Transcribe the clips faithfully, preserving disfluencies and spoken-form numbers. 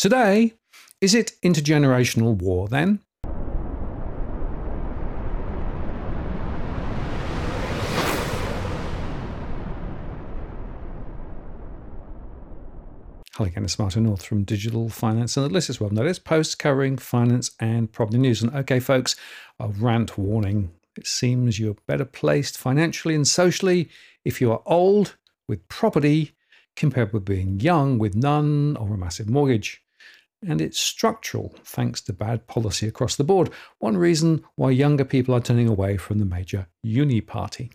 Today, is it intergenerational war then? Hello again, it's Martin North from Digital Finance Analysis. Well, notice posts covering finance and property news. And okay, folks, a rant warning. It seems you're better placed financially and socially if you are old with property compared with being young with none or a massive mortgage. And it's structural, thanks to bad policy across the board. One reason why younger people are turning away from the major uni party.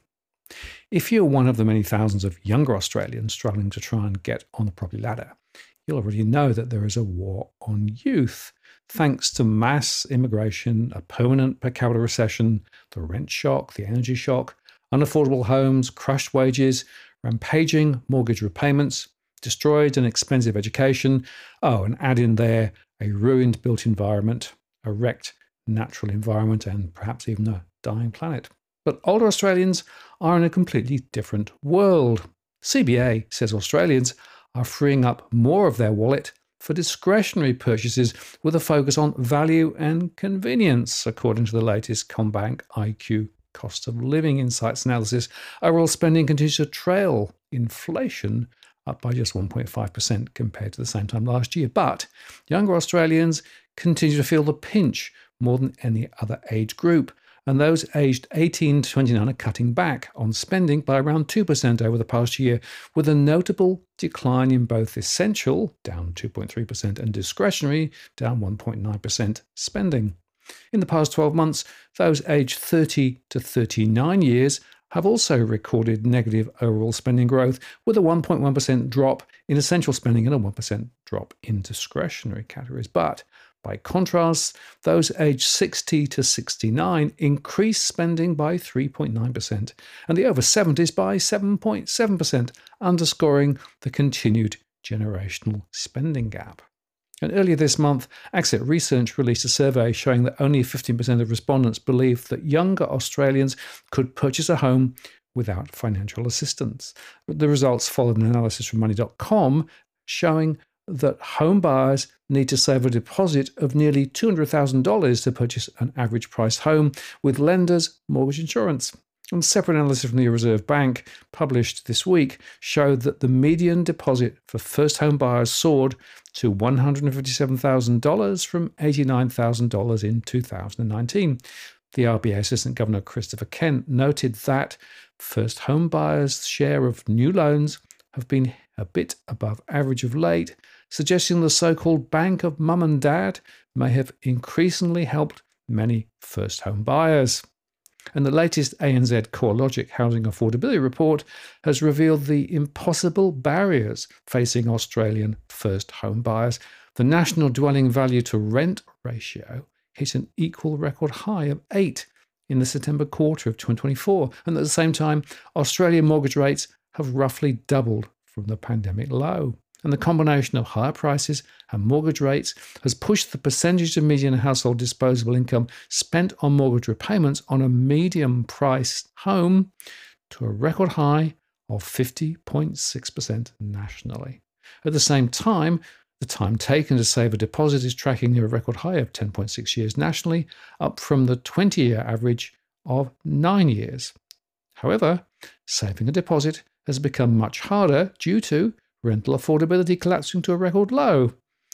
If you're one of the many thousands of younger Australians struggling to try and get on the property ladder, you'll already know that there is a war on youth, thanks to mass immigration, a permanent per capita recession, the rent shock, the energy shock, unaffordable homes, crushed wages, rampaging mortgage repayments, destroyed and expensive education. Oh, and add in there a ruined built environment, a wrecked natural environment, and perhaps even a dying planet. But older Australians are in a completely different world. C B A says Australians are freeing up more of their wallet for discretionary purchases with a focus on value and convenience, according to the latest CommBank I Q Cost of Living Insights analysis. Overall spending continues to trail inflation, up by just one point five percent compared to the same time last year. But younger Australians continue to feel the pinch more than any other age group. And those aged eighteen to twenty-nine are cutting back on spending by around two percent over the past year, with a notable decline in both essential, down two point three percent, and discretionary, down one point nine percent spending. In the past twelve months, those aged thirty to thirty-nine years have also recorded negative overall spending growth, with a one point one percent drop in essential spending and a one percent drop in discretionary categories. But by contrast, those aged sixty to sixty-nine increased spending by three point nine percent and the over seventies by seven point seven percent, underscoring the continued generational spending gap. And earlier this month, Accent Research released a survey showing that only fifteen percent of respondents believed that younger Australians could purchase a home without financial assistance. The results followed an analysis from money dot com showing that home buyers need to save a deposit of nearly two hundred thousand dollars to purchase an average price home with lenders' mortgage insurance. And separate analysis from the Reserve Bank published this week showed that the median deposit for first home buyers soared to one hundred fifty-seven thousand dollars from eighty-nine thousand dollars in two thousand nineteen. The R B A Assistant Governor Christopher Kent noted that first home buyers' share of new loans have been a bit above average of late, suggesting the so-called bank of mum and dad may have increasingly helped many first home buyers. And the latest A N Z CoreLogic Housing Affordability Report has revealed the impossible barriers facing Australian first home buyers. The national dwelling value to rent ratio hit an equal record high of eight in the September quarter of twenty twenty-four. And at the same time, Australian mortgage rates have roughly doubled from the pandemic low. And the combination of higher prices and mortgage rates has pushed the percentage of median household disposable income spent on mortgage repayments on a medium-priced home to a record high of fifty point six percent nationally. At the same time, the time taken to save a deposit is tracking near a record high of ten point six years nationally, up from the twenty-year average of nine years. However, saving a deposit has become much harder due to rental affordability collapsing to a record low.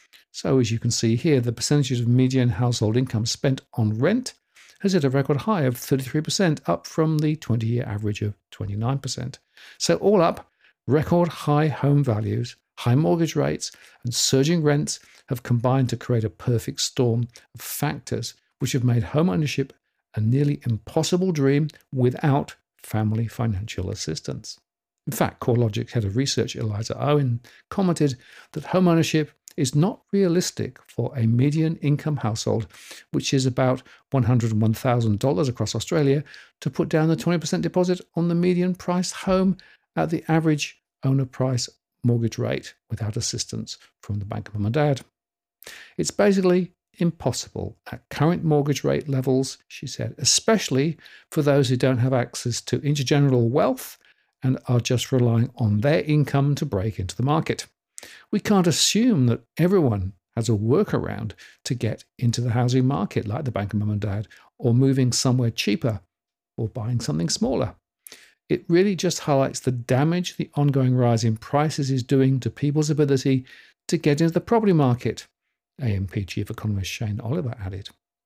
So as you can see here, the percentage of median household income spent on rent has hit a record high of thirty-three percent, up from the twenty-year average of twenty-nine percent. So all up, record high home values, high mortgage rates, and surging rents have combined to create a perfect storm of factors which have made home ownership a nearly impossible dream without family financial assistance. In fact, CoreLogic head of research Eliza Owen commented that home ownership is not realistic for a median income household, which is about one hundred one thousand dollars across Australia, to put down the twenty percent deposit on the median priced home at the average owner price mortgage rate without assistance from the bank of mum and dad. It's basically impossible at current mortgage rate levels, she said, especially for those who don't have access to intergenerational wealth and are just relying on their income to break into the market. We can't assume that everyone has a workaround to get into the housing market, like the Bank of Mum and Dad, or moving somewhere cheaper, or buying something smaller. It really just highlights the damage the ongoing rise in prices is doing to people's ability to get into the property market, A M P Chief Economist Shane Oliver added.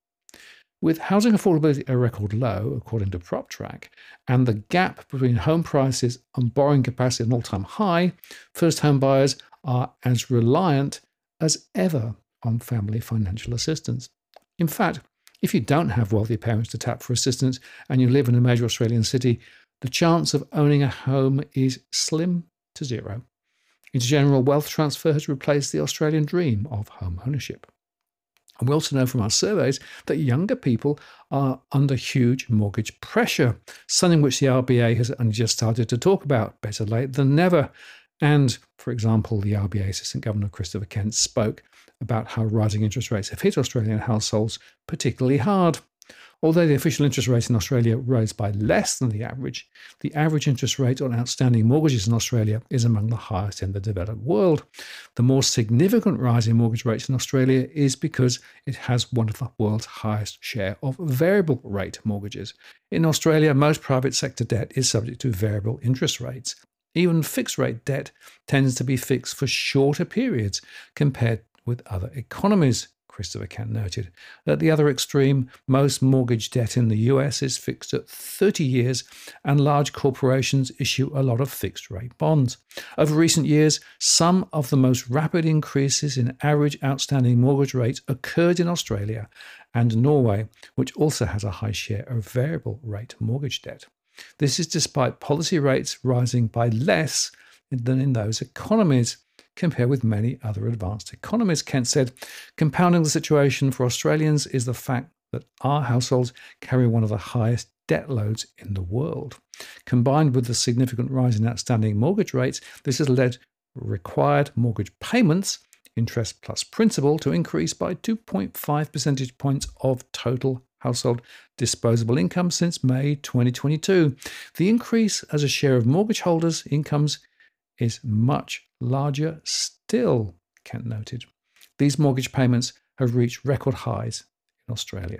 With housing affordability at a record low, according to PropTrack, and the gap between home prices and borrowing capacity at an all-time high, first-home buyers are as reliant as ever on family financial assistance. In fact, if you don't have wealthy parents to tap for assistance and you live in a major Australian city, the chance of owning a home is slim to zero. Intergenerational wealth transfer has replaced the Australian dream of home ownership. And we also know from our surveys that younger people are under huge mortgage pressure, something which the R B A has only just started to talk about, better late than never. And, for example, the R B A Assistant Governor Christopher Kent spoke about how rising interest rates have hit Australian households particularly hard. Although the official interest rate in Australia rose by less than the average, the average interest rate on outstanding mortgages in Australia is among the highest in the developed world. The more significant rise in mortgage rates in Australia is because it has one of the world's highest share of variable rate mortgages. In Australia, most private sector debt is subject to variable interest rates. Even fixed rate debt tends to be fixed for shorter periods compared with other economies. Christopher Kent noted. At the other extreme, most mortgage debt in the U S is fixed at thirty years, and large corporations issue a lot of fixed-rate bonds. Over recent years, some of the most rapid increases in average outstanding mortgage rates occurred in Australia and Norway, which also has a high share of variable-rate mortgage debt. This is despite policy rates rising by less than in those economies, compared with many other advanced economies. Kent said, compounding the situation for Australians is the fact that our households carry one of the highest debt loads in the world. Combined with the significant rise in outstanding mortgage rates, this has led required mortgage payments, interest plus principal, to increase by two point five percentage points of total household disposable income since May twenty twenty-two. The increase as a share of mortgage holders' incomes is much larger still, Kent noted. These mortgage payments have reached record highs in Australia.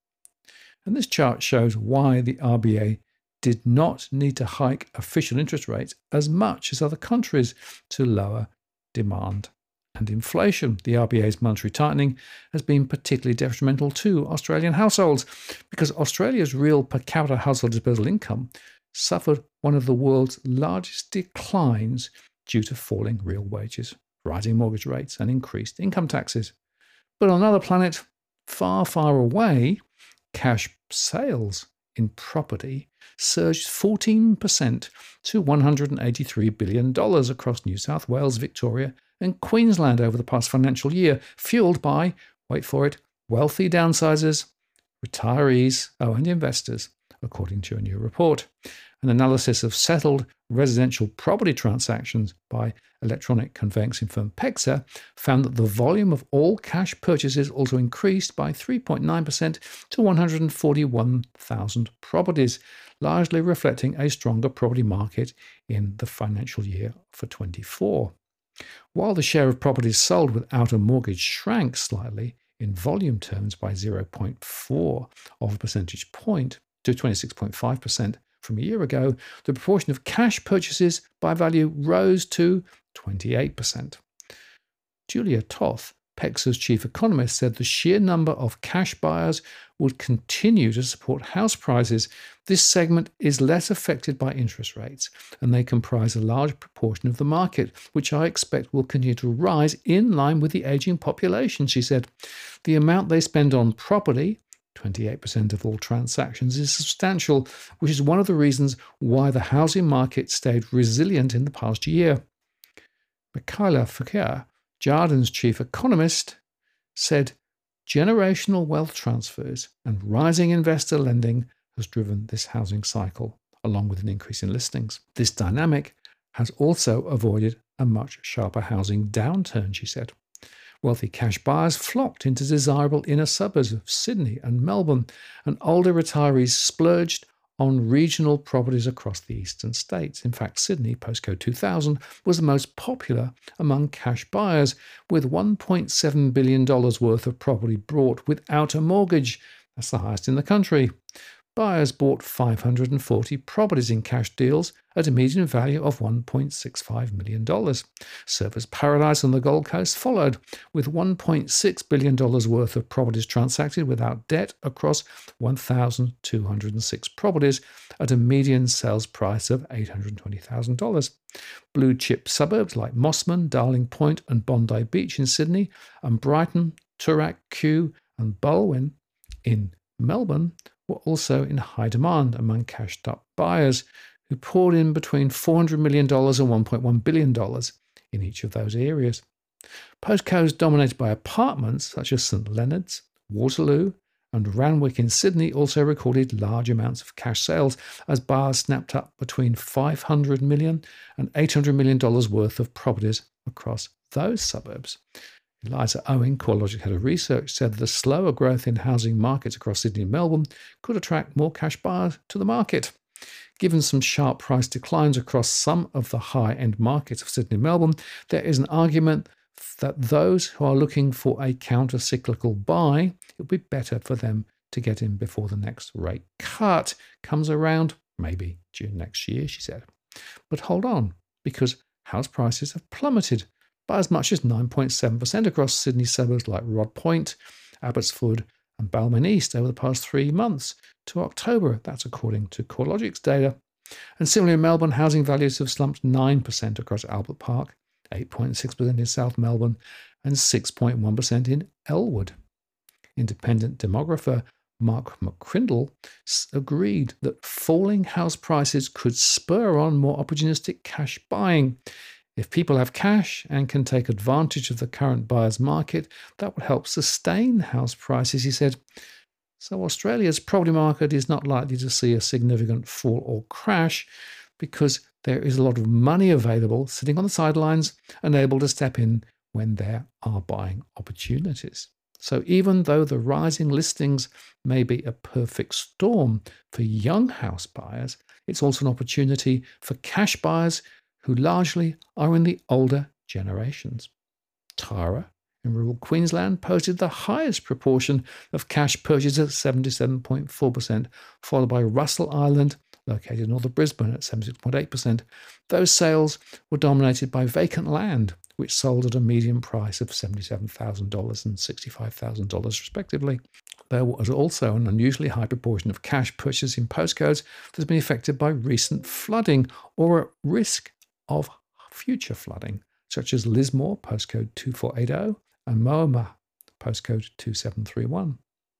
And this chart shows why the R B A did not need to hike official interest rates as much as other countries to lower demand and inflation. The R B A's monetary tightening has been particularly detrimental to Australian households because Australia's real per capita household disposable income suffered one of the world's largest declines due to falling real wages, rising mortgage rates, and increased income taxes. But on another planet, far, far away, cash sales in property surged fourteen percent to one hundred eighty-three billion dollars across New South Wales, Victoria, and Queensland over the past financial year, fueled by, wait for it, wealthy downsizers, retirees, oh, and investors, according to a new report. An analysis of settled residential property transactions by electronic conveyancing firm PEXA found that the volume of all cash purchases also increased by three point nine percent to one hundred forty-one thousand properties, largely reflecting a stronger property market in the financial year for twenty-four. While the share of properties sold without a mortgage shrank slightly in volume terms by zero point four of a percentage point to twenty-six point five percent from a year ago, the proportion of cash purchases by value rose to twenty-eight percent. Julia Toth, PEXA's chief economist, said the sheer number of cash buyers would continue to support house prices. This segment is less affected by interest rates, and they comprise a large proportion of the market, which I expect will continue to rise in line with the aging population, she said. The amount they spend on property, twenty-eight percent of all transactions, is substantial, which is one of the reasons why the housing market stayed resilient in the past year. Michaela Fakir, Jarden's chief economist, said generational wealth transfers and rising investor lending has driven this housing cycle, along with an increase in listings. This dynamic has also avoided a much sharper housing downturn, she said. Wealthy cash buyers flocked into desirable inner suburbs of Sydney and Melbourne, and older retirees splurged on regional properties across the eastern states. In fact, Sydney, postcode two thousand, was the most popular among cash buyers, with one point seven billion dollars worth of property bought without a mortgage. That's the highest in the country. Buyers bought five hundred forty properties in cash deals at a median value of one point six five million dollars. Surfers Paradise on the Gold Coast followed, with one point six billion dollars worth of properties transacted without debt across one thousand two hundred six properties at a median sales price of eight hundred twenty thousand dollars. Blue chip suburbs like Mossman, Darling Point and Bondi Beach in Sydney, and Brighton, Toorak, Kew and Balwyn in Melbourne were also in high demand among cashed-up buyers, who poured in between four hundred million dollars and one point one billion dollars in each of those areas. Postcodes dominated by apartments such as St Leonard's, Waterloo and Randwick in Sydney also recorded large amounts of cash sales as buyers snapped up between five hundred million dollars and eight hundred million dollars worth of properties across those suburbs. Eliza Owen, CoreLogic Head of Research, said that the slower growth in housing markets across Sydney and Melbourne could attract more cash buyers to the market. Given some sharp price declines across some of the high-end markets of Sydney and Melbourne, there is an argument that those who are looking for a counter-cyclical buy, it would be better for them to get in before the next rate cut comes around, maybe June next year, she said. But hold on, because house prices have plummeted by as much as nine point seven percent across Sydney suburbs like Rod Point, Abbotsford and Balmain East over the past three months to October. That's according to CoreLogic's data. And similarly in Melbourne, housing values have slumped nine percent across Albert Park, eight point six percent in South Melbourne and six point one percent in Elwood. Independent demographer Mark McCrindle agreed that falling house prices could spur on more opportunistic cash buying. If people have cash and can take advantage of the current buyer's market, that would help sustain house prices, he said. So Australia's property market is not likely to see a significant fall or crash because there is a lot of money available sitting on the sidelines and able to step in when there are buying opportunities. So even though the rising listings may be a perfect storm for young house buyers, it's also an opportunity for cash buyers who largely are in the older generations. Tara in rural Queensland posted the highest proportion of cash purchases at seventy-seven point four percent, followed by Russell Island, located north of Brisbane, at seventy-six point eight percent. Those sales were dominated by vacant land, which sold at a median price of seventy-seven thousand dollars and sixty-five thousand dollars respectively. There was also an unusually high proportion of cash purchases in postcodes that has been affected by recent flooding or at risk of future flooding, such as Lismore, postcode two four eight zero, and Moama, postcode two seven three one.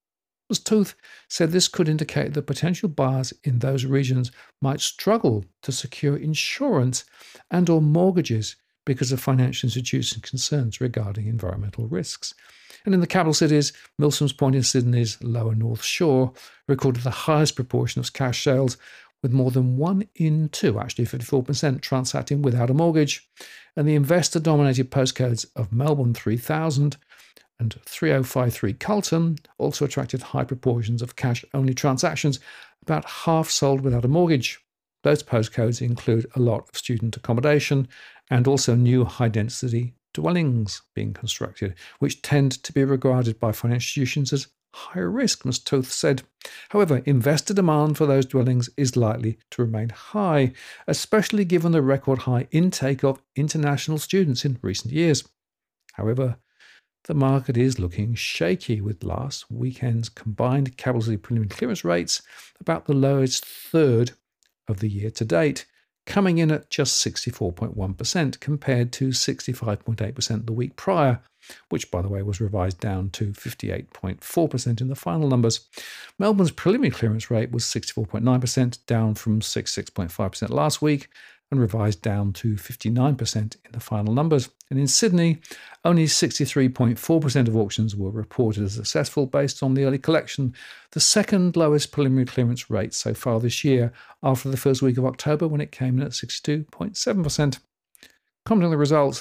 Tooth said this could indicate that potential buyers in those regions might struggle to secure insurance and or mortgages because of financial institution concerns regarding environmental risks. And in the capital cities, Milsom's Point in Sydney's lower North Shore recorded the highest proportion of cash sales, with more than one in two, actually fifty-four percent, transacting without a mortgage. And the investor-dominated postcodes of Melbourne three thousand and three oh five three Carlton also attracted high proportions of cash-only transactions, about half sold without a mortgage. Those postcodes include a lot of student accommodation and also new high-density dwellings being constructed, which tend to be regarded by financial institutions as high risk, Miz Toth said. However, investor demand for those dwellings is likely to remain high, especially given the record high intake of international students in recent years. However, the market is looking shaky, with last weekend's combined capital city preliminary clearance rates about the lowest third of the year to date, coming in at just sixty-four point one percent compared to sixty-five point eight percent the week prior, which, by the way, was revised down to fifty-eight point four percent in the final numbers. Melbourne's preliminary clearance rate was sixty-four point nine percent, down from sixty-six point five percent last week, and revised down to fifty-nine percent in the final numbers. And in Sydney, only sixty-three point four percent of auctions were reported as successful based on the early collection, the second lowest preliminary clearance rate so far this year, after the first week of October when it came in at sixty-two point seven percent. Commenting on the results,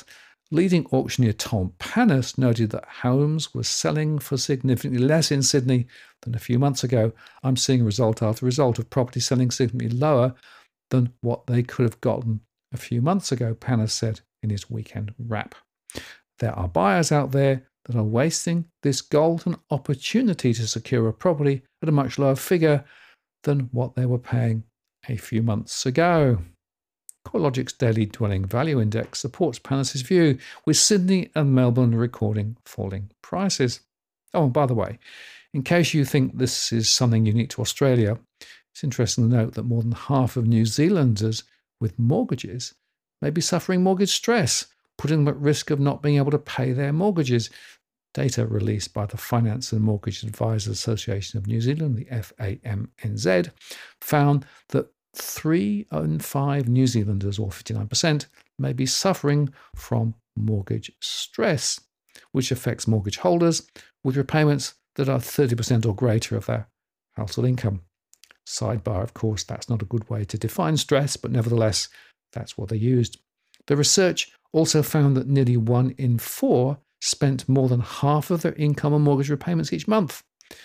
Leading auctioneer Tom Panis noted that homes were selling for significantly less in Sydney than a few months ago. I'm seeing result after result of property selling significantly lower than what they could have gotten a few months ago, Panis said in his weekend wrap. There are buyers out there that are wasting this golden opportunity to secure a property at a much lower figure than what they were paying a few months ago. CoreLogic's Daily Dwelling Value Index supports Panis' view, with Sydney and Melbourne recording falling prices. Oh, and by the way, in case you think this is something unique to Australia, it's interesting to note that more than half of New Zealanders with mortgages may be suffering mortgage stress, putting them at risk of not being able to pay their mortgages. Data released by the Finance and Mortgage Advisors Association of New Zealand, the F A M N Z, found that three in five New Zealanders, or fifty-nine percent, may be suffering from mortgage stress, which affects mortgage holders with repayments that are thirty percent or greater of their household income. Sidebar, of course, that's not a good way to define stress, but nevertheless, that's what they used. The research also found that nearly one in four spent more than half of their income on mortgage repayments each month.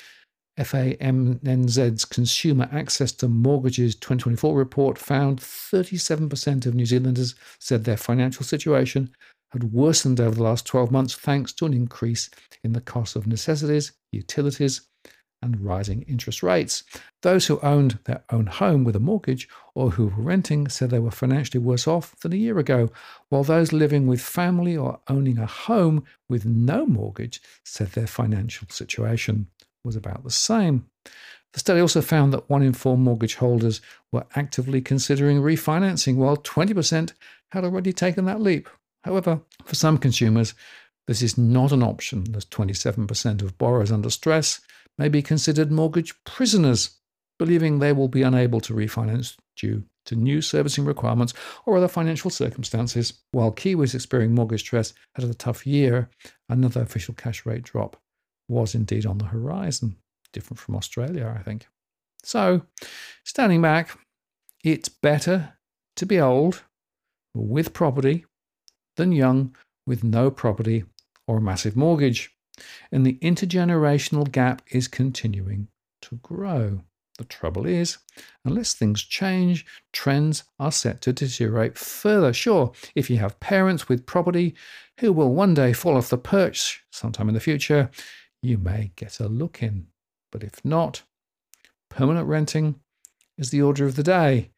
F A M N Z's Consumer Access to Mortgages twenty twenty-four report found thirty-seven percent of New Zealanders said their financial situation had worsened over the last twelve months thanks to an increase in the cost of necessities, utilities, and rising interest rates. Those who owned their own home with a mortgage or who were renting said they were financially worse off than a year ago, while those living with family or owning a home with no mortgage said their financial situation was about the same. The study also found that one in four mortgage holders were actively considering refinancing, while twenty percent had already taken that leap. However, for some consumers, this is not an option, as twenty-seven percent of borrowers under stress may be considered mortgage prisoners, believing they will be unable to refinance due to new servicing requirements or other financial circumstances. While Kiwis experiencing mortgage stress had a tough year, another official cash rate drop was indeed on the horizon, different from Australia, I think. So, standing back, it's better to be old with property than young with no property or a massive mortgage. And the intergenerational gap is continuing to grow. The trouble is, unless things change, trends are set to deteriorate further. Sure, if you have parents with property who will one day fall off the perch sometime in the future, you may get a look in. But if not, permanent renting is the order of the day.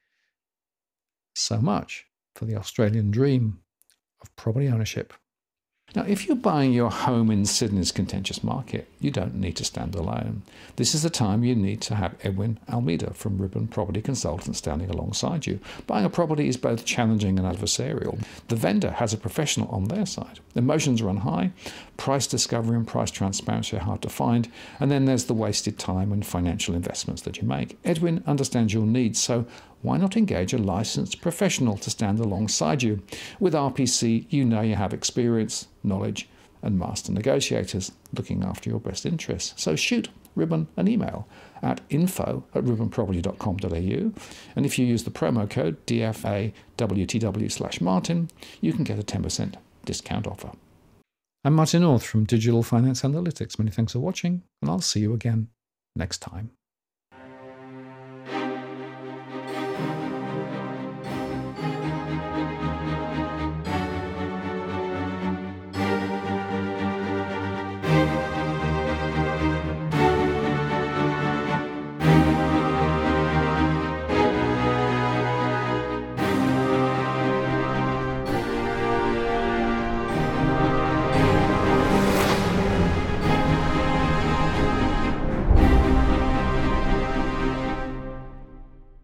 So much for the Australian dream of property ownership. Now, if you're buying your home in Sydney's contentious market, you don't need to stand alone. This is the time you need to have Edwin Almeida from Ribbon Property Consultants standing alongside you. Buying a property is both challenging and adversarial. The vendor has a professional on their side. Emotions run high, price discovery and price transparency are hard to find, and then there's the wasted time and financial investments that you make. Edwin understands your needs, so why not engage a licensed professional to stand alongside you? With R P C, you know you have experience, knowledge, and master negotiators looking after your best interests. So shoot Ribbon an email at info at ribbon property dot com dot a u, and if you use the promo code D F A W T W slash Martin, you can get a ten percent discount offer. I'm Martin North from Digital Finance Analytics. Many thanks for watching, and I'll see you again next time.